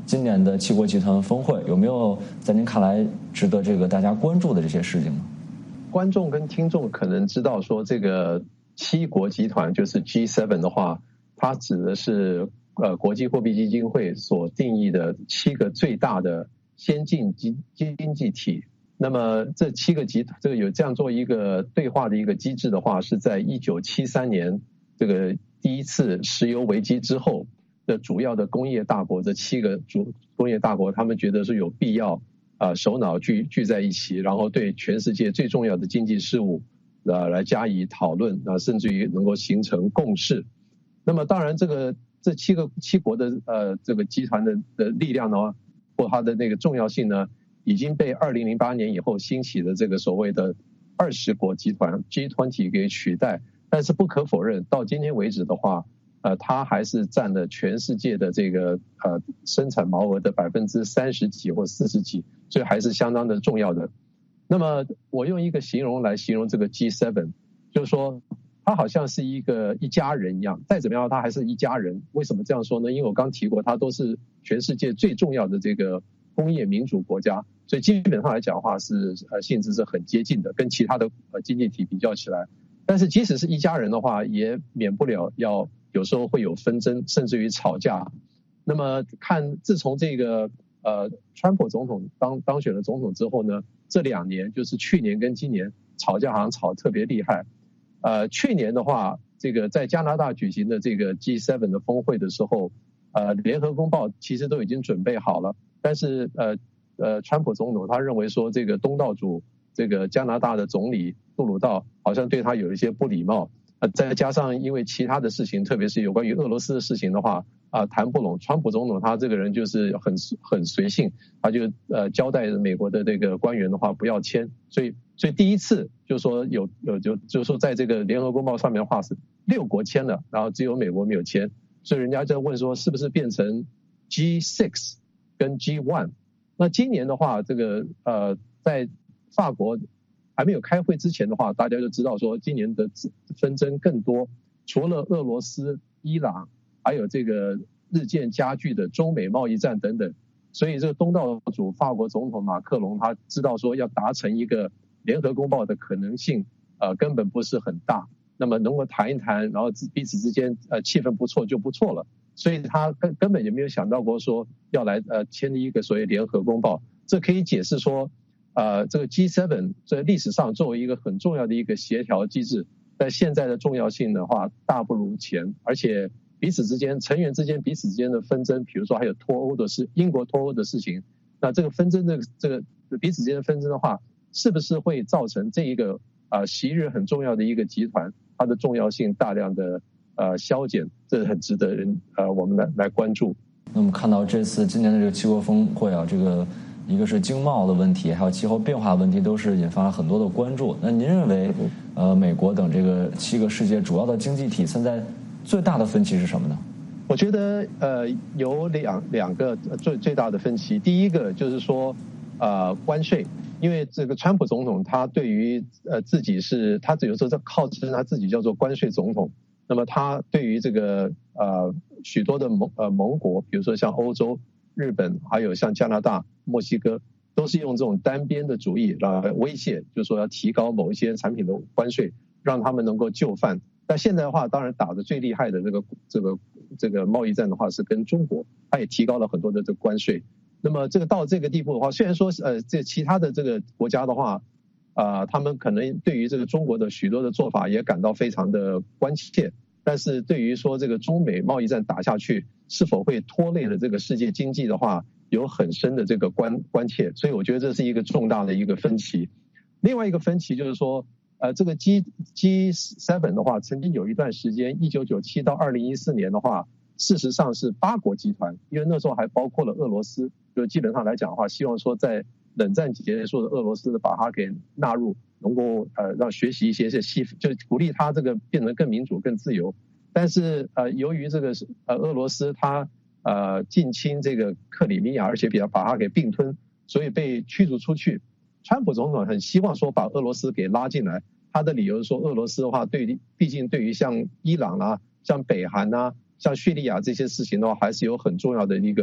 今年的七国集团峰会，有没有在您看来值得这个大家关注的这些事情呢？ 观众跟听众可能知道说，这个七国集团就是 G 七 的话，它指的是呃国际货币基金会所定义的七个最大的先进经经济体。那么这七个集这个有这样做一个对话的一个机制的话，是在一九七三年这个第一次石油危机之后的主要的工业大国，这七个主工业大国，他们觉得是有必要啊、呃、首脑聚聚在一起，然后对全世界最重要的经济事务啊来加以讨论啊，甚至于能够形成共识。那么当然这个这七个七国的呃这个集团的的力量呢，或它的那个重要性呢，已经被二零零八年以后兴起的这个所谓的二十国集团 G 二十 给取代。但是不可否认，到今天为止的话，呃，它还是占了全世界的这个呃生产毛额的百分之三十几或四十几，所以还是相当的重要的。那么我用一个形容来形容这个 G 七， 就是说它好像是一个一家人一样，再怎么样它还是一家人。为什么这样说呢？因为我刚提过，它都是全世界最重要的这个工业民主国家，所以基本上来讲的话是呃性质是很接近的，跟其他的呃经济体比较起来。但是即使是一家人的话，也免不了要有时候会有纷争，甚至于吵架。那么看自从这个呃川普总统当当选了总统之后呢，这两年就是去年跟今年吵架好像吵特别厉害。呃，去年的话，这个在加拿大举行的这个 G 七 的峰会的时候，呃，联合公报其实都已经准备好了，但是呃呃，川普总统他认为说这个东道主这个加拿大的总理杜鲁道好像对他有一些不礼貌，呃，再加上因为其他的事情，特别是有关于俄罗斯的事情的话啊、呃，谈不拢。川普总统他这个人就是很很随性，他就呃交代美国的这个官员的话不要签，所以所以第一次就说有有就就是说在这个联合公报上面的话是六国签了，然后只有美国没有签，所以人家在问说是不是变成 G 六 跟 G 一。那今年的话，这个呃在法国还没有开会之前的话，大家就知道说今年的纷争更多，除了俄罗斯、伊朗，还有这个日渐加剧的中美贸易战等等。所以这个东道主法国总统马克龙他知道说要达成一个联合公报的可能性呃根本不是很大，那么能够谈一谈，然后彼此之间呃气氛不错就不错了，所以他根根本也没有想到过说要来呃签订一个所谓联合公报。这可以解释说呃这个 G 七 在历史上作为一个很重要的一个协调机制，在现在的重要性的话大不如前，而且彼此之间成员之间彼此之间的纷争，比如说还有脱欧的事，英国脱欧的事情，那这个纷争的这个彼此之间的纷争的话，是不是会造成这一个呃昔日很重要的一个集团它的重要性大量的呃消减，这很值得人呃我们来来关注。 那我们看到这次今年的这个七国峰会啊，这个一个是经贸的问题，还有气候变化问题，都是引发了很多的关注。那您认为呃美国等这个七个世界主要的经济体现在最大的分歧是什么呢？ 我觉得呃有两两个最最大的分歧。第一个就是说呃关税，因为这个川普总统他对于呃自己是他有时候在号称他自己叫做关税总统，那么他对于这个呃许多的盟呃盟国，比如说像欧洲、日本，还有像加拿大、墨西哥，都是用这种单边的主义来威胁，就是说要提高某一些产品的关税，让他们能够就范。但现在的话，当然打得最厉害的这个这个这个贸易战的话是跟中国，它也提高了很多的这个关税。那么这个到这个地步的话，虽然说呃这其他的这个国家的话，啊、呃、他们可能对于这个中国的许多的做法也感到非常的关切，但是对于说这个中美贸易战打下去是否会拖累了这个世界经济的话，有很深的这个关关切，所以我觉得这是一个重大的一个分歧。另外一个分歧就是说。呃，这个 G G 七 的话，曾经有一段时间，一九九七到二零一四年的话，事实上是八国集团，因为那时候还包括了俄罗斯，就基本上来讲的话，希望说在冷战结束的俄罗斯的把它给纳入，能够呃让学习一些些西，就鼓励它这个变得更民主、更自由。但是呃，由于这个呃俄罗斯它呃近侵这个克里米亚，而且比较把它给并吞，所以被驱逐出去。川普总统很希望说把俄罗斯给拉进来，他的理由是说俄罗斯的话，对于毕竟对于像伊朗啊、像北韩啊、像叙利亚这些事情的话，还是有很重要的一个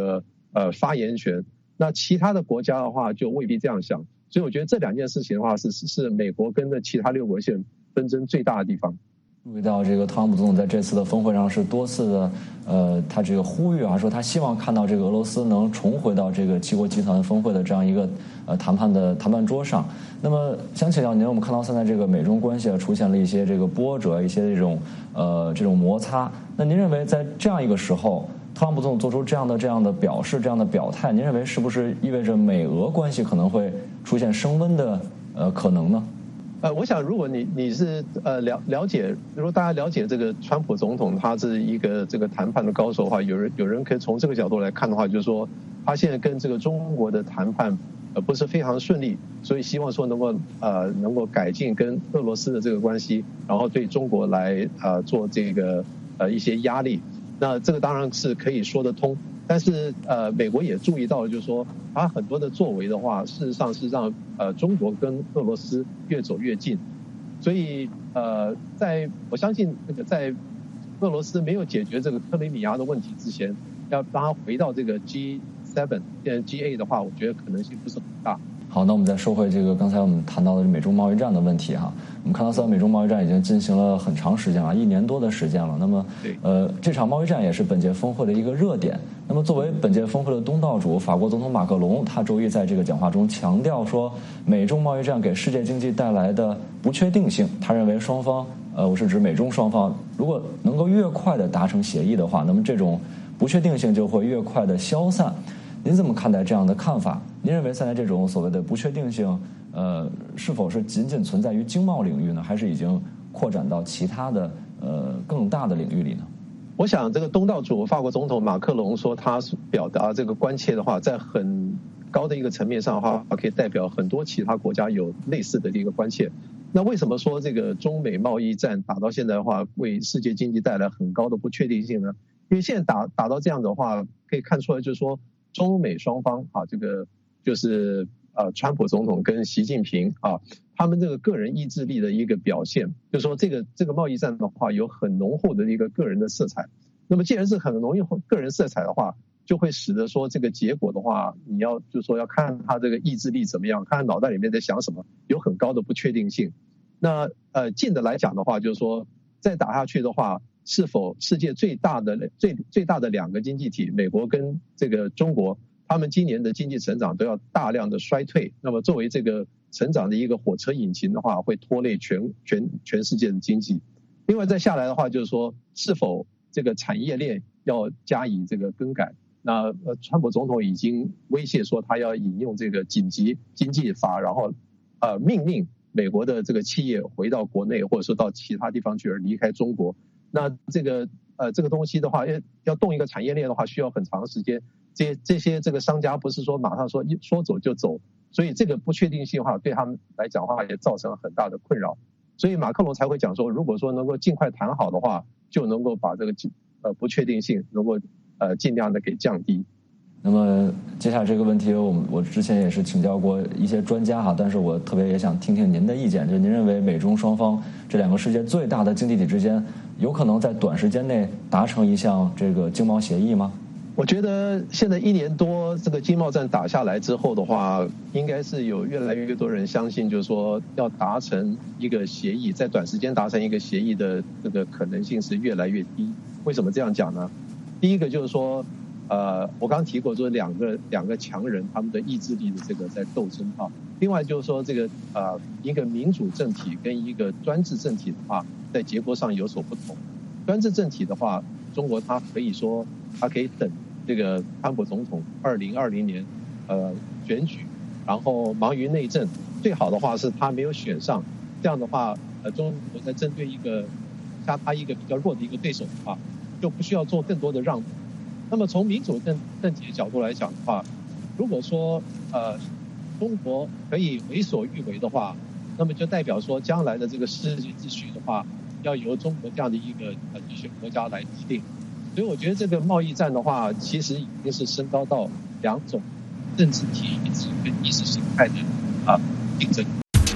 呃发言权。那其他的国家的话就未必这样想，所以我觉得这两件事情的话是是美国跟的其他六国线纷争最大的地方。 注意到这个特朗普总统在这次的峰会上是多次的，呃，他这个呼吁啊，说他希望看到这个俄罗斯能重回到这个七国集团峰会的这样一个呃谈判的谈判桌上。那么想请教您，我们看到现在这个美中关系啊出现了一些这个波折，一些这种呃这种摩擦。那您认为在这样一个时候，特朗普总统做出这样的这样的表示、这样的表态，您认为是不是意味着美俄关系可能会出现升温的呃可能呢？ 呃，我想如果你你是呃了了解，如果大家了解这个川普总统他是一个这个谈判的高手的话，有人有人可以从这个角度来看的话，就是说他现在跟这个中国的谈判呃不是非常顺利，所以希望说能够呃能够改进跟俄罗斯的这个关系，然后对中国来呃做这个呃一些压力。那这个当然是可以说得通，但是呃美国也注意到了，就是说他很多的作为的话，事实上是让呃中国跟俄罗斯越走越近，所以呃在我相信那个在俄罗斯没有解决这个克里米亚的问题之前，要让他回到这个 G 七 现在 G 八 的话，我觉得可能性不是很大。 好，那我们再说回这个刚才我们谈到的美中贸易战的问题哈。我们看到，现在美中贸易战已经进行了很长时间了，一年多的时间了。那么，呃，这场贸易战也是本届峰会的一个热点。那么，作为本届峰会的东道主，法国总统马克龙他周一在这个讲话中强调说，美中贸易战给世界经济带来的不确定性，他认为双方，呃，我是指美中双方，如果能够越快的达成协议的话，那么这种不确定性就会越快的消散。您怎么看待这样的看法？您认为现在这种所谓的不确定性，呃，是否是仅仅存在于经贸领域呢，还是已经扩展到其他的呃更大的领域里呢？ 我想，这个东道主法国总统马克龙说他表达这个关切的话，在很高的一个层面上的话，可以代表很多其他国家有类似的一个关切。那为什么说这个中美贸易战打到现在的话，为世界经济带来很高的不确定性呢？因为现在打打到这样的话，可以看出来，就是说中美双方啊，这个就是呃，川普总统跟习近平啊，他们这个个人意志力的一个表现，就是说这个这个贸易战的话，有很浓厚的一个个人的色彩。那么既然是很浓郁个人色彩的话，就会使得说这个结果的话，你要就是说要看他这个意志力怎么样，看他脑袋里面在想什么，有很高的不确定性。那呃，近的来讲的话，就是说再打下去的话，是否世界最大的最最大的两个经济体，美国跟这个中国，他们今年的经济成长都要大量的衰退，那么作为这个成长的一个火车引擎的话，会拖累全全全世界的经济。另外再下来的话，就是说是否这个产业链要加以这个更改。那呃，川普总统已经威胁说他要引用这个紧急经济法，然后呃命令美国的这个企业回到国内，或者说到其他地方去而离开中国。那这个呃这个东西的话，要要动一个产业链的话，需要很长时间。这这些这个商家不是说马上说一说走就走，所以这个不确定性的话，对他们来讲的话，也造成了很大的困扰。所以马克龙才会讲说，如果说能够尽快谈好的话，就能够把这个呃不确定性能够呃尽量的给降低。 那么接下来这个问题，我们我之前也是请教过一些专家哈，但是我特别也想听听您的意见，就是您认为美中双方这两个世界最大的经济体之间，有可能在短时间内达成一项这个经贸协议吗？ 我觉得现在一年多这个经贸战打下来之后的话，应该是有越来越多人相信，就是说要达成一个协议，在短时间达成一个协议的这个可能性是越来越低。为什么这样讲呢？第一个就是说，呃，我刚刚提过，说两个两个强人他们的意志力的这个在斗争啊。另外就是说，这个呃一个民主政体跟一个专制政体的话，在结果上有所不同。专制政体的话，中国它可以说它可以等这个川普总统二零二零年呃选举，然后忙于内政，最好的话是他没有选上，这样的话呃中国在针对一个杀他一个比较弱的一个对手的话，就不需要做更多的让步。那么从民主政政体的角度来讲的话，如果说呃中国可以为所欲为的话，那么就代表说将来的这个世界秩序的话，要由中国这样的一个呃地区国家来制定。所以我觉得这个贸易战的话，其实已经是升高到两种政治体制跟意识形态的啊竞争。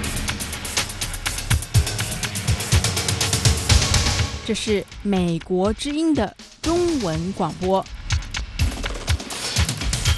这是美国之音的中文广播。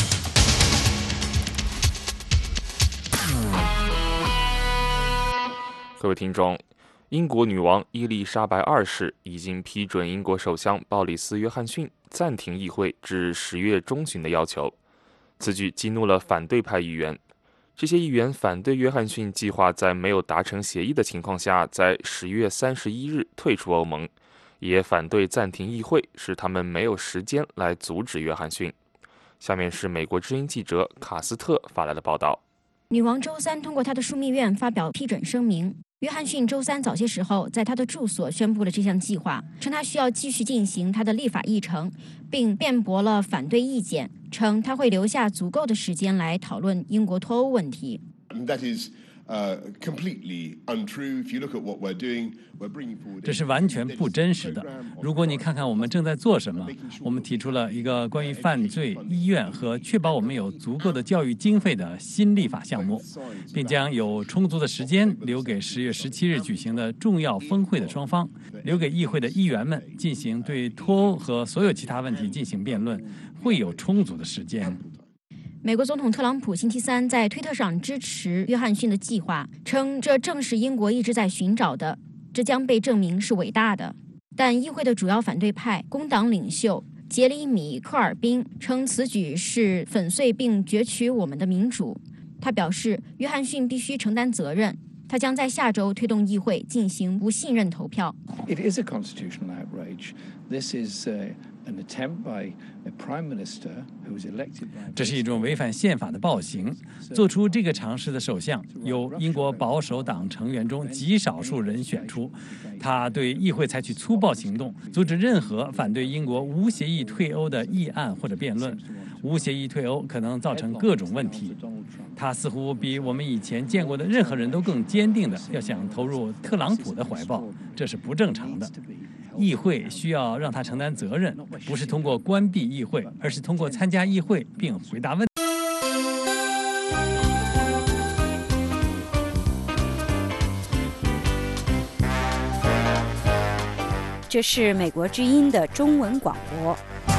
各位听众，英国女王伊丽莎白二世已经批准英国首相鲍里斯·约翰逊暂停议会至十月中旬的要求，此举激怒了反对派议员。这些议员反对约翰逊计划在没有达成协议的情况下，在十月三十一日退出欧盟，也反对暂停议会，使他们没有时间来阻止约翰逊。下面是美国之音记者卡斯特发来的报道。 女王周三通过她的枢密院发表批准声明。约翰逊周三早些时候在他的住所宣布了这项计划，称他需要继续进行他的立法议程，并辩驳了反对意见，称他会留下足够的时间来讨论英国脱欧问题。 这是完全不真实的。如果你看看我们正在做什么，我们提出了一个关于犯罪、医院和确保我们有足够的教育经费的新立法项目，并将有充足的时间留给十月十七日举行的重要峰会的双方，留给议会的议员们进行对脱欧和所有其他问题进行辩论，会有充足的时间。 美国总统特朗普星期三在推特上支持约翰逊的计划，称这正是英国一直在寻找的，这将被证明是伟大的。但议会的主要反对派工党领袖杰里米·科尔宾称此举是粉碎并攫取我们的民主。他表示，约翰逊必须承担责任，他将在下周推动议会进行不信任投票。 It is a constitutional outrage. This is uh... 这是一种违反宪法的暴行。做出这个尝试的首相由英国保守党成员中极少数人选出，他对议会采取粗暴行动，阻止任何反对英国无协议退欧的议案或者辩论。无协议退欧可能造成各种问题。他似乎比我们以前见过的任何人都更坚定的要想投入特朗普的怀抱，这是不正常的。议会需要让他承担责任，不是通过关闭议会，而是通过参加议会并回答问题。 这是美国之音的中文广播。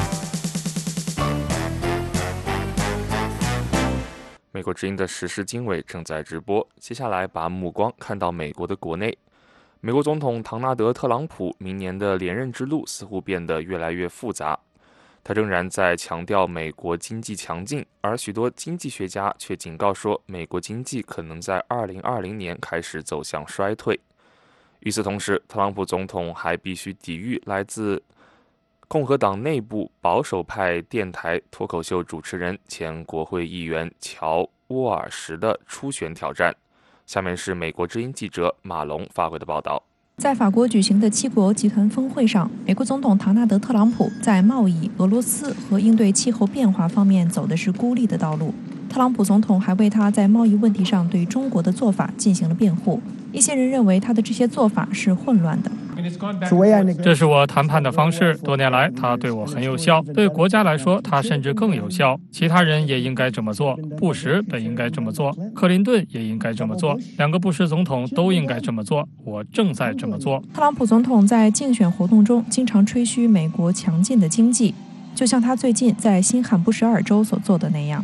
美国之音的时事经纬正在直播，接下来把目光看到美国的国内。美国总统唐纳德·特朗普明年的连任之路似乎变得越来越复杂。他仍然在强调美国经济强劲，而许多经济学家却警告说，美国经济可能在二零二零年开始走向衰退。与此同时，特朗普总统还必须抵御来自共和党内部保守派电台脱口秀主持人、前国会议员乔·沃尔什的初选挑战。下面是美国之音记者马龙发回的报道。 在法国举行的七国集团峰会上，美国总统唐纳德·特朗普在贸易、俄罗斯和应对气候变化方面走的是孤立的道路。特朗普总统还为他在贸易问题上对中国的做法进行了辩护。一些人认为他的这些做法是混乱的。 这是我谈判的方式，多年来他对我很有效，对国家来说他甚至更有效。其他人也应该这么做，布什本应该这么做，克林顿也应该这么做，两个布什总统都应该这么做，我正在这么做。 特朗普总统在竞选活动中经常吹嘘美国强劲的经济，就像他最近在新罕布什尔州所做的那样。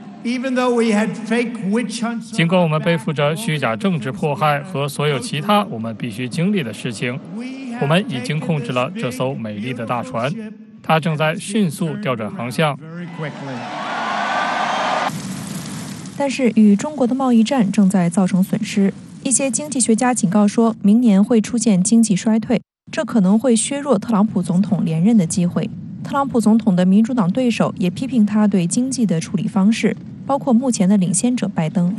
尽管我们背负着虚假政治迫害和所有其他我们必须经历的事情，我们已经控制了这艘美丽的大船，它正在迅速调转航向。 但是与中国的贸易战正在造成损失，一些经济学家警告说，明年会出现经济衰退，这可能会削弱特朗普总统连任的机会。特朗普总统的民主党对手也批评他对经济的处理方式，包括目前的领先者拜登。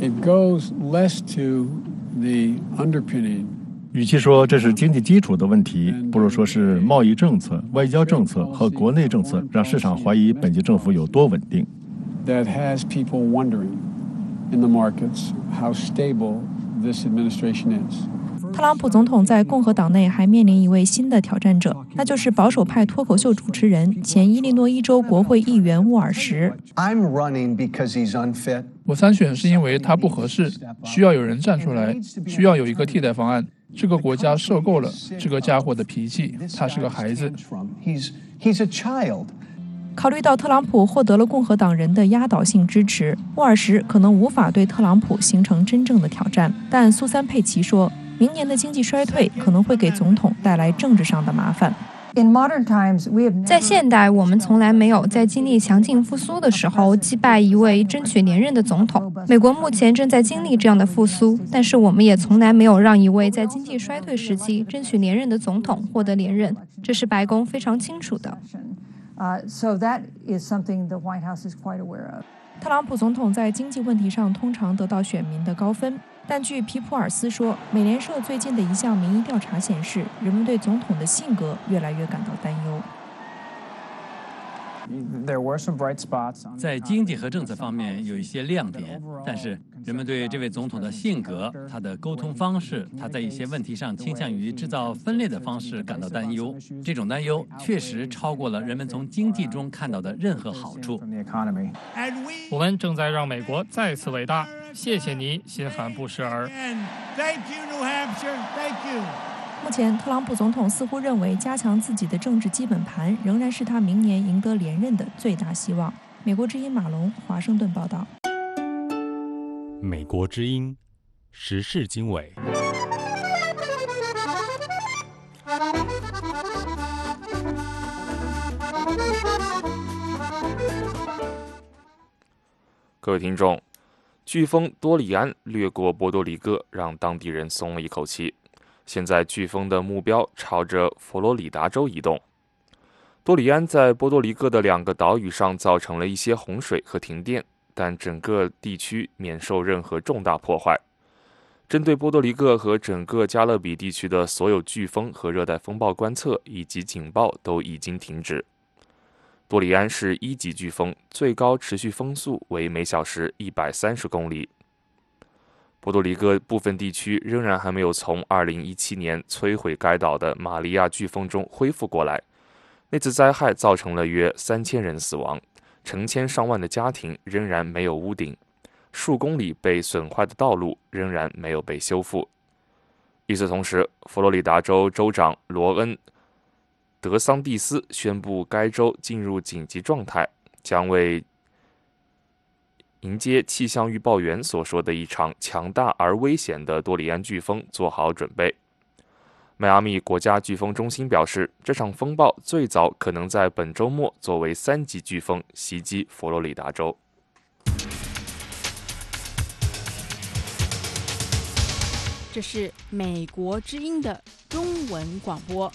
与其说这是经济基础的问题，不如说是贸易政策、外交政策和国内政策让市场怀疑本届政府有多稳定。 That has people wondering in the markets how stable this administration is. 特朗普总统在共和党内还面临一位新的挑战者，那就是保守派脱口秀主持人、前伊利诺伊州国会议员沃尔什。 我参选是因为他不合适，需要有人站出来，需要有一个替代方案。这个国家受够了这个家伙的脾气，他是个孩子。 考虑到特朗普获得了共和党人的压倒性支持，沃尔什可能无法对特朗普形成真正的挑战。但苏珊·佩奇说， 明年的经济衰退可能会给总统带来政治上的麻烦。 在现代，我们从来没有在经历强劲复苏的时候击败一位争取连任的总统。美国目前正在经历这样的复苏，但是我们也从来没有让一位在经济衰退时期争取连任的总统获得连任，这是白宫非常清楚的。 特朗普总统在经济问题上通常得到选民的高分，但据皮普尔斯说，美联社最近的一项民意调查显示，人们对总统的性格越来越感到担忧。 在经济和政策方面有一些亮点，但是人们对这位总统的性格、他的沟通方式、他在一些问题上倾向于制造分裂的方式感到担忧。这种担忧确实超过了人们从经济中看到的任何好处。 我们正在让美国再次伟大。谢谢你，新罕布什尔。 目前，特朗普总统似乎认为加强自己的政治基本盘仍然是他明年赢得连任的最大希望。美国之音马龙，华盛顿报道。 美国之音时事经纬。 各位听众，飓风多里安掠过波多黎各，让当地人松了一口气。现在飓风的目标朝着佛罗里达州移动。多里安在波多黎各的两个岛屿上造成了一些洪水和停电，但整个地区免受任何重大破坏。针对波多黎各和整个加勒比地区的所有飓风和热带风暴观测以及警报都已经停止。多里安是一级飓风，最高持续风速为每小时一百三十公里。波多黎各部分地区仍然还没有从二零一七年摧毁该岛的玛利亚飓风中恢复过来。那次灾害造成了约三千人死亡，成千上万的家庭仍然没有屋顶，数公里被损坏的道路仍然没有被修复。与此同时，佛罗里达州州长罗恩·德桑蒂斯宣布该州进入紧急状态，将为迎接气象预报员所说的一场强大而危险的多里安飓风做好准备。迈阿密国家飓风中心表示，这场风暴最早可能在本周末作为三级飓风袭击佛罗里达州。 这是美国之音的中文广播。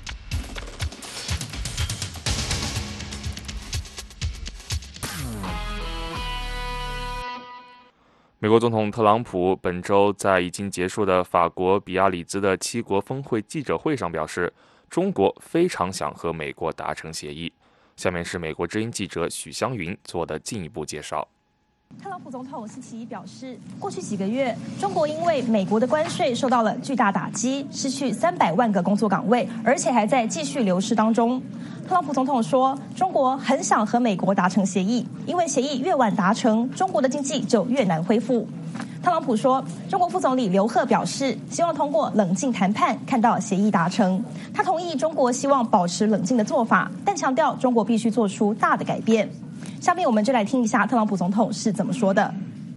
美国总统特朗普本周在已经结束的法国比亚里兹的七国峰会记者会上表示，中国非常想和美国达成协议。下面是美国之音记者许湘云做的进一步介绍。 特朗普总统星期一表示，过去几个月，中国因为美国的关税受到了巨大打击，失去三百万个工作岗位，而且还在继续流失当中。特朗普总统说，中国很想和美国达成协议，因为协议越晚达成，中国的经济就越难恢复。特朗普说，中国副总理刘鹤表示，希望通过冷静谈判看到协议达成。他同意中国希望保持冷静的做法，但强调中国必须做出大的改变。下面我们就来听一下特朗普总统是怎么说的。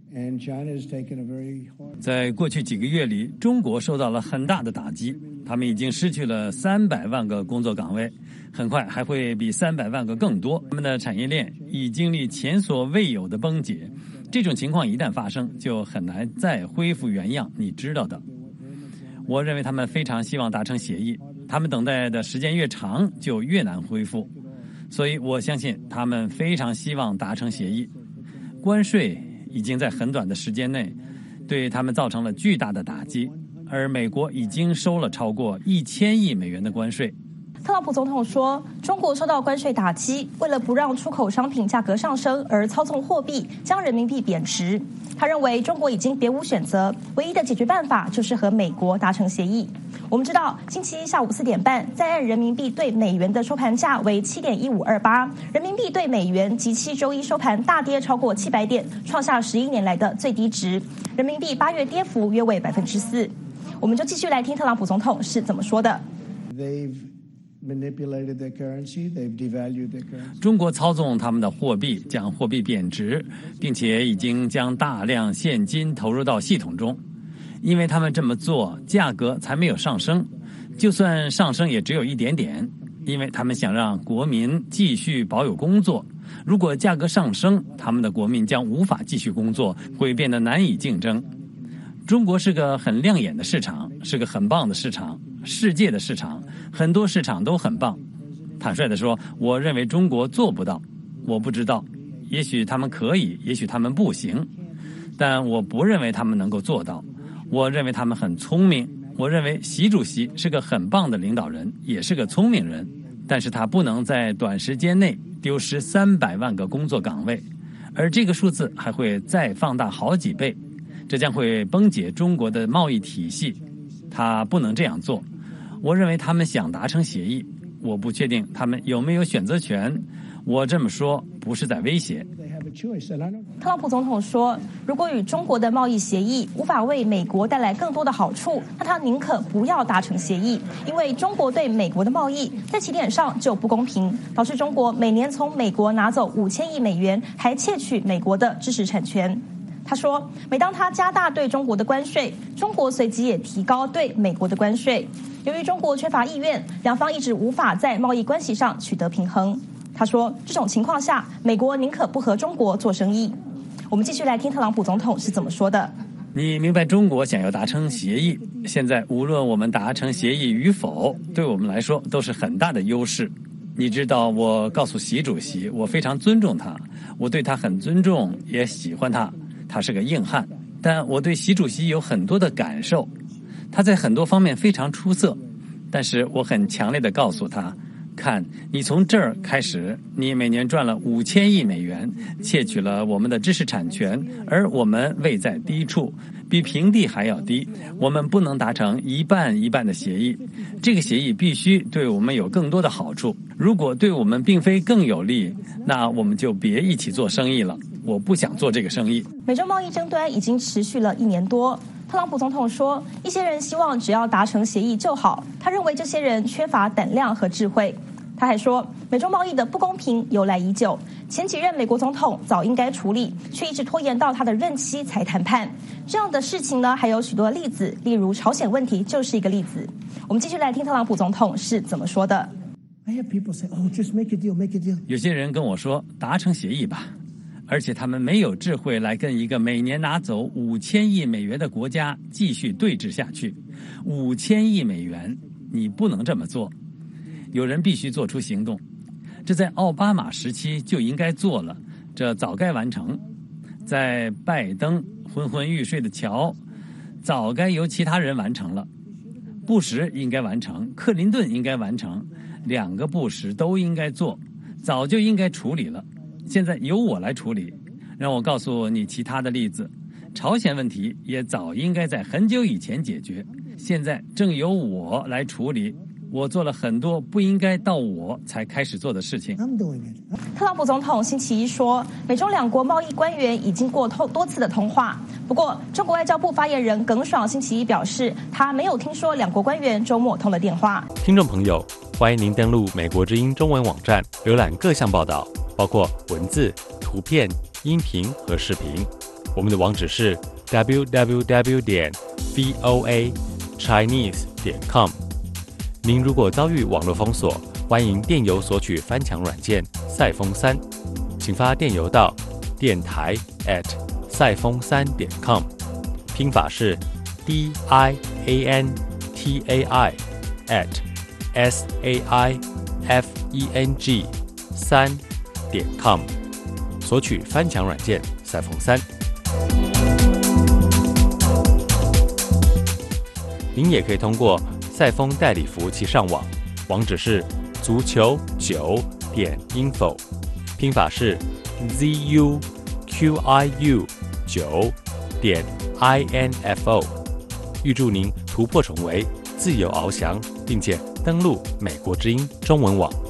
在过去几个月里，中国受到了很大的打击，他们已经失去了三百万个工作岗位，很快还会比三百万个更多。他们的产业链已经历前所未有的崩解，这种情况一旦发生，就很难再恢复原样，你知道的。我认为他们非常希望达成协议，他们等待的时间越长，就越难恢复。所以我相信他们非常希望达成协议。关税已经在很短的时间内对他们造成了巨大的打击，而美国已经收了超过一千亿美元的关税。 特朗普总统说，中国受到关税打击，为了不让出口商品价格上升而操纵货币，将人民币贬值。他认为中国已经别无选择，唯一的解决办法就是和美国达成协议。我们知道，星期一下午四点半，在岸人民币对美元的收盘价为七点一五二八，人民币对美元即期周一收盘大跌超过七百点，创下十一年来的最低值。人民币八月跌幅约为百分之四。我们就继续来听特朗普总统是怎么说的。 中国操纵他们的货币，将货币贬值，并且已经将大量现金投入到系统中。 因为他们这么做，价格才没有上升，就算上升也只有一点点，因为他们想让国民继续保有工作。如果价格上升，他们的国民将无法继续工作，会变得难以竞争。中国是个很亮眼的市场，是个很棒的市场，世界的市场，很多市场都很棒。坦率地说，我认为中国做不到，我不知道，也许他们可以，也许他们不行，但我不认为他们能够做到。我认为他们很聪明，我认为习主席是个很棒的领导人，也是个聪明人，但是他不能在短时间内丢失三百万个工作岗位，而这个数字还会再放大好几倍，这将会崩解中国的贸易体系。他不能这样做。我认为他们想达成协议，我不确定他们有没有选择权。我这么说不是在威胁。 特朗普总统说，如果与中国的贸易协议无法为美国带来更多的好处，那他宁可不要达成协议，因为中国对美国的贸易在起点上就不公平，导致中国每年从美国拿走五千亿美元，还窃取美国的知识产权。他说，每当他加大对中国的关税，中国随即也提高对美国的关税。由于中国缺乏意愿，两方一直无法在贸易关系上取得平衡。他说，这种情况下，美国宁可不和中国做生意。我们继续来听特朗普总统是怎么说的。 你明白中国想要达成协议，现在无论我们达成协议与否，对我们来说都是很大的优势。你知道，我告诉习主席，我非常尊重他，我对他很尊重，也喜欢他，他是个硬汉。但我对习主席有很多的感受，他在很多方面非常出色，但是我很强烈地告诉他，看，你从这儿开始，你每年赚了五千亿美元，窃取了我们的知识产权，而我们位在低处，比平地还要低。我们不能达成一半一半的协议，这个协议必须对我们有更多的好处。如果对我们并非更有利，那我们就别一起做生意了。我不想做这个生意。 美中贸易争端已经持续了一年多。特朗普总统说，一些人希望只要达成协议就好，他认为这些人缺乏胆量和智慧。他还说，美中贸易的不公平由来已久，前几任美国总统早应该处理，却一直拖延到他的任期才谈判。这样的事情呢，还有许多例子，例如朝鲜问题就是一个例子。我们继续来听特朗普总统是怎么说的。 有些人跟我说，达成协议吧，而且他们没有智慧来跟一个每年拿走五千亿美元的国家继续对峙下去。五千亿美元，你不能这么做。有人必须做出行动，这在奥巴马时期就应该做了，这早该完成。在拜登昏昏欲睡的桥，早该由其他人完成了。布什应该完成，克林顿应该完成，两个布什都应该做，早就应该处理了。现在由我来处理。让我告诉你其他的例子，朝鲜问题也早应该在很久以前解决，现在正由我来处理。我做了很多不应该到我才开始做的事情。 特朗普总统星期一说，美中两国贸易官员已经过多次的通话。不过，中国外交部发言人耿爽星期一表示，他没有听说两国官员周末通了电话。 听众朋友，欢迎您登录美国之音中文网站，浏览各项报道，包括文字、图片、音频和视频。我们的网址是 double-u double-u double-u 点 voa chinese 点 com。您如果遭遇网络封锁，欢迎电邮索取翻墙软件赛风三，请发电邮到电台 at 赛风三点 com， 拼法是 d i a n t a i at s a i f e n g 三点 com， 索取翻墙软件赛风三。您也可以通过赛风代理服务器上网，网址是足球九点 info， 拼法是 z u q i u 九点 i n f o。预祝您突破重围，自由翱翔，并且登陆美国之音中文网。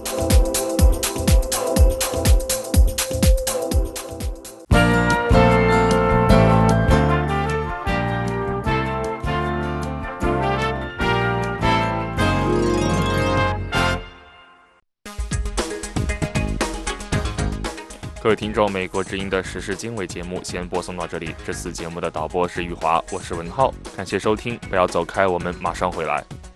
各位听众，美国之音的时事经纬节目先播送到这里。这次节目的导播是玉华，我是文浩，感谢收听，不要走开，我们马上回来。